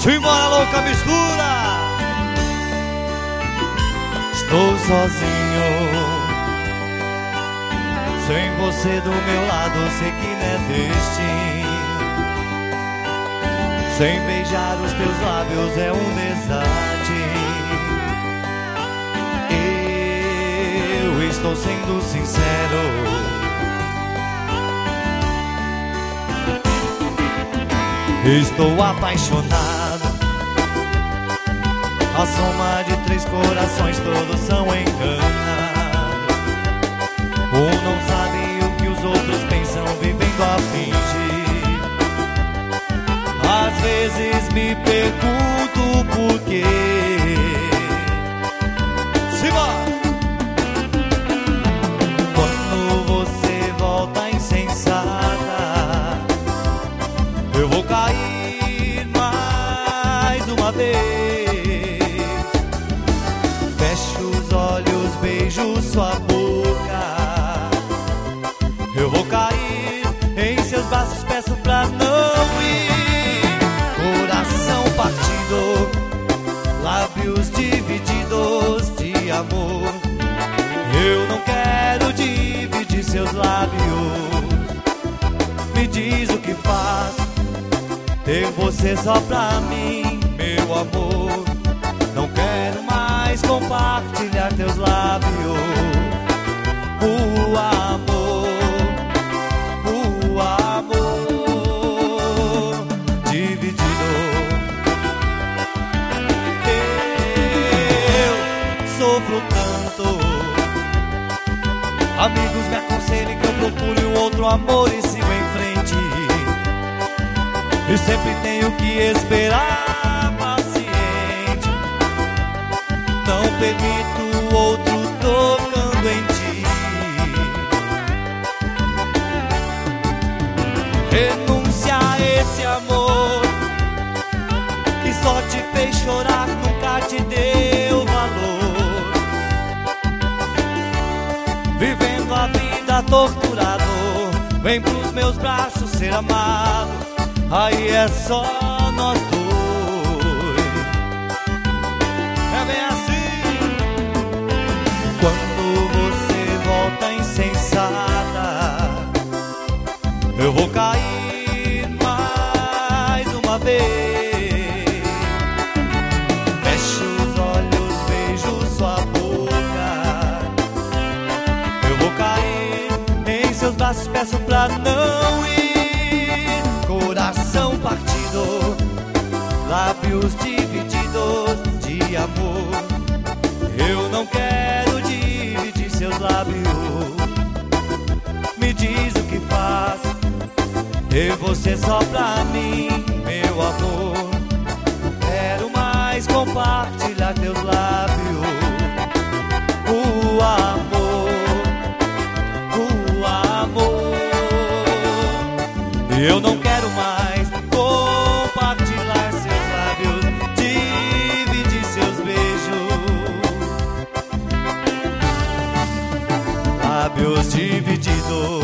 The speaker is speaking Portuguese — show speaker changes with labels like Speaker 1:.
Speaker 1: Simbora, louca mistura. Estou sozinho, sem você do meu lado, sei que não é destino. Sem beijar os teus lábios é um desastre. Eu estou sendo sincero. Estou apaixonado. A soma de 3 corações, todos são enganados. Um não sabe o que os outros pensam, vivendo a fingir. Às vezes me pergunto por quê. Simbora! Quando você volta insensata, eu vou cair mais uma vez. Fecho os olhos, beijo sua boca. Eu vou cair em seus braços, peço pra não ir. Coração partido, lábios divididos de amor. Eu não quero dividir seus lábios. Me diz o que faço, ter você só pra mim, meu amor. Não quero mais compartilhar teus lábios. O amor dividido. Eu sofro tanto. Amigos me aconselham que eu procure um outro amor e sigo em frente. Eu sempre tenho que esperar paciente. Não permito o outro tocando em ti. Renuncia a esse amor que só te fez chorar, nunca te deu valor. Vivendo a vida torturador, vem pros meus braços ser amado. Aí é só nós dois. É bem assim. Quando você volta insensata, eu vou cair mais uma vez. Fecho os olhos, beijo sua boca. Eu vou cair em seus braços, peço pra não ir. Coração partido, lábios divididos de amor. Eu não quero dividir seus lábios. Me diz o que faço, ter você só pra mim, meu amor. Não quero mais compartilhar teus lábios. O amor. Eu não quero mais compartilhar seus lábios, dividir seus beijos. Lábios divididos.